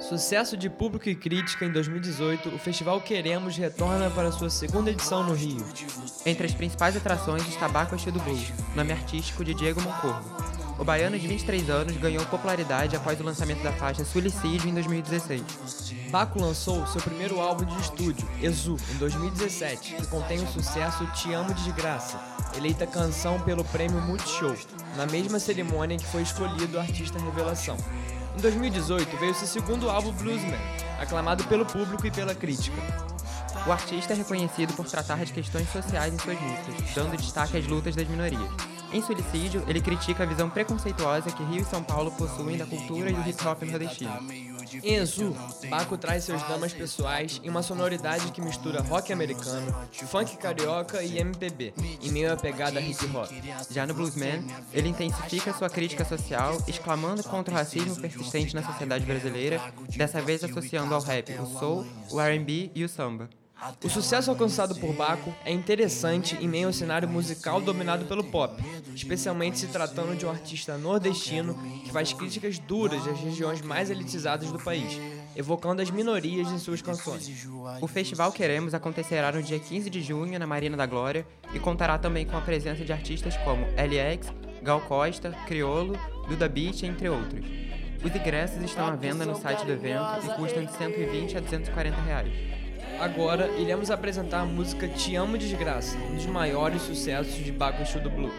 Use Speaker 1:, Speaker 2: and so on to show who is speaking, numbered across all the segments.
Speaker 1: Sucesso de público e crítica em 2018, o Festival Queremos retorna para sua segunda edição no Rio.
Speaker 2: Entre as principais atrações está Baco Exu do Blues, nome artístico de Diego Moncorvo. O baiano de 23 anos ganhou popularidade após o lançamento da faixa Suicídio em 2016.
Speaker 1: Baco lançou seu primeiro álbum de estúdio, Exu, em 2017, que contém o sucesso Te Amo Desgraça, eleita canção pelo prêmio Multishow, na mesma cerimônia em que foi escolhido o artista revelação. Em 2018 veio seu segundo álbum Bluesman, aclamado pelo público e pela crítica.
Speaker 2: O artista é reconhecido por tratar de questões sociais em suas músicas, dando destaque às lutas das minorias. Em Suicídio, ele critica a visão preconceituosa que Rio e São Paulo possuem da cultura e do hip-hop nordestino.
Speaker 1: Em Exu, Baco traz seus dramas pessoais em uma sonoridade que mistura rock americano, funk carioca e MPB, em meio à pegada hip-hop.
Speaker 2: Já no Bluesman, ele intensifica sua crítica social, exclamando contra o racismo persistente na sociedade brasileira, dessa vez associando ao rap o soul, o R&B e o samba.
Speaker 1: O sucesso alcançado por Baco é interessante em meio ao cenário musical dominado pelo pop, especialmente se tratando de um artista nordestino que faz críticas duras às regiões mais elitizadas do país, evocando as minorias em suas canções.
Speaker 2: O Festival Queremos acontecerá no dia 15 de junho na Marina da Glória e contará também com a presença de artistas como LX, Gal Costa, Criolo, Duda Beat, entre outros. Os ingressos estão à venda no site do evento e custam de R$120 a R$240.
Speaker 1: Agora, iremos apresentar a música Te Amo Desgraça, um dos maiores sucessos de Baco Exu do Blues.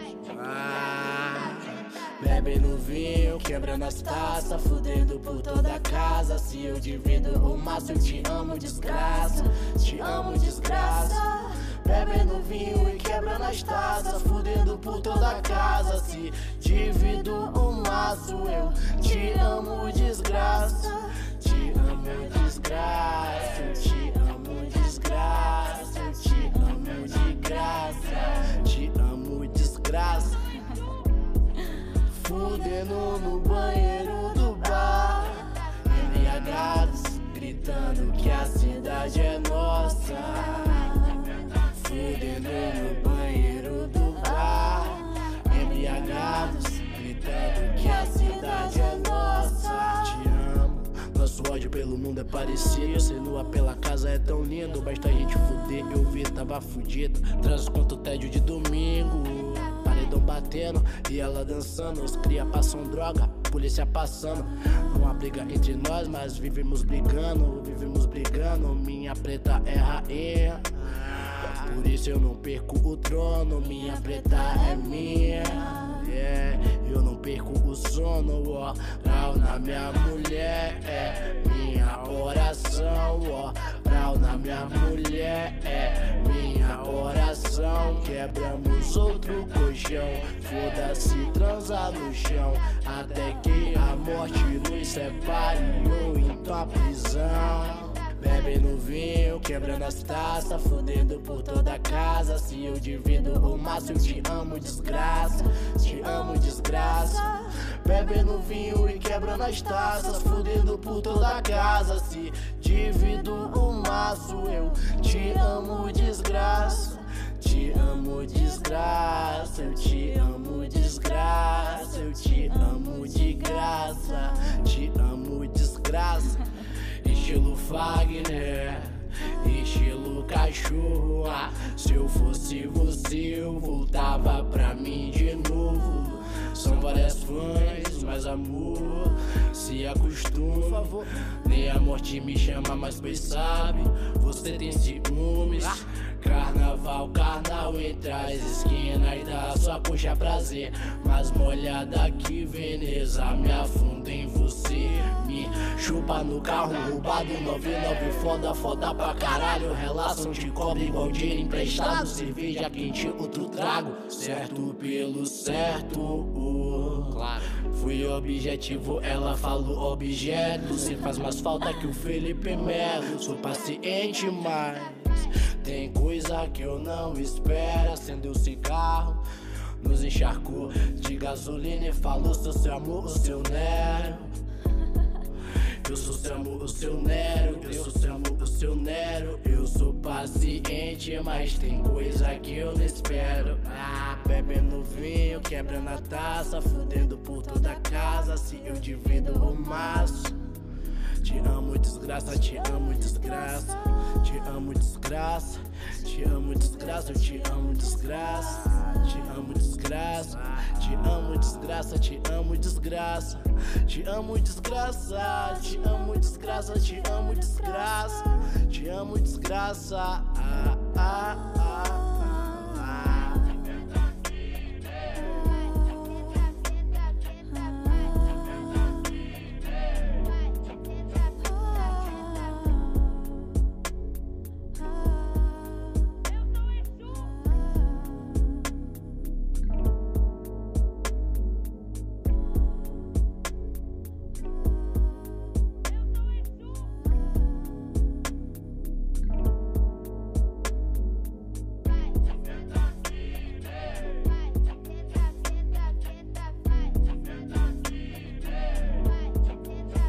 Speaker 3: Bebe no vinho, quebrando as taças, fudendo por toda a casa. Se eu divido o maço, eu te amo desgraça, te amo desgraça. Bebe no vinho e quebrando as taças, fudendo por toda a casa. Se divido o maço, eu te amo desgraça, te amo desgraça, eu te amo desgraça, eu te amo de graça, te amo desgraça. Fudendo no banheiro do bar, embriagados, gritando que a cidade é nossa. Fudendo no banheiro do bar, embriagados, gritando que a cidade é nossa. Te amo, nosso ódio pelo mundo é parecido. Ser nua pela casa é tão lindo, basta a gente fuder. Eu vi, tava fudido, traz quanto tédio de domingo. Paredão batendo e ela dançando. Os cria passam droga, polícia passando. Não há briga entre nós, mas vivemos brigando. Minha preta é rainha, por isso eu não perco o trono. Minha preta é minha, eu não perco o sono. Oral na minha mulher é minha oração. Oral na minha mulher é minha oração. Quebramos outro colchão, foda-se transar no chão, até que a morte nos separe ou então a prisão. Bebe no vinho, quebrando as taças, fudendo por toda a casa. Se eu divido o maço, eu te amo desgraça, te amo desgraça. Bebe no vinho e quebrando as taças, fudendo por toda a casa. Se divido o maço, eu te amo desgraça, te amo desgraça, eu te amo desgraça, eu te amo de graça, te amo desgraça. Estilo Fagner, estilo cachorro. Se eu fosse você, eu voltava pra mim de novo. São várias fãs, mas amor se acostuma. Nem a morte me chama, mas pois sabe, você tem ciúmes. Carnaval, carnal entre as esquinas da sua puxa prazer. Mas molhada que Veneza me afunda em você. Me chupa no carro roubado, 99 foda, foda pra caralho. Relação te cobre igual dinheiro emprestado. Cerveja quente, outro trago, certo pelo certo.
Speaker 1: Claro.
Speaker 3: Fui objetivo, ela falou objeto. Cê faz mais falta que o Felipe Melo. Sou paciente, mas tem coisa que eu não espero. Acendeu o cigarro, nos encharcou de gasolina e falou: sou seu amor, o seu Nero. Eu sou seu amor, o seu Nero. Eu sou seu amor, o seu Nero. Eu sou paciente, mas tem coisa que eu não espero. Bebendo vinho, quebrando a taça, fudendo por toda a casa. Se eu divido o maço, te Te amo, desgraça, te amo, desgraça. Te amo, desgraça. Te amo, desgraça, eu te amo, desgraça. Te amo, desgraça. Te amo, desgraça, te amo, desgraça. Te amo, desgraça. Te amo, desgraça, te amo, desgraça. Te amo, desgraça.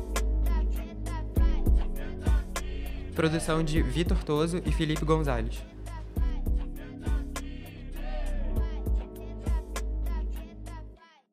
Speaker 2: Produção de Vitor Toso e Felipe Gonzalez.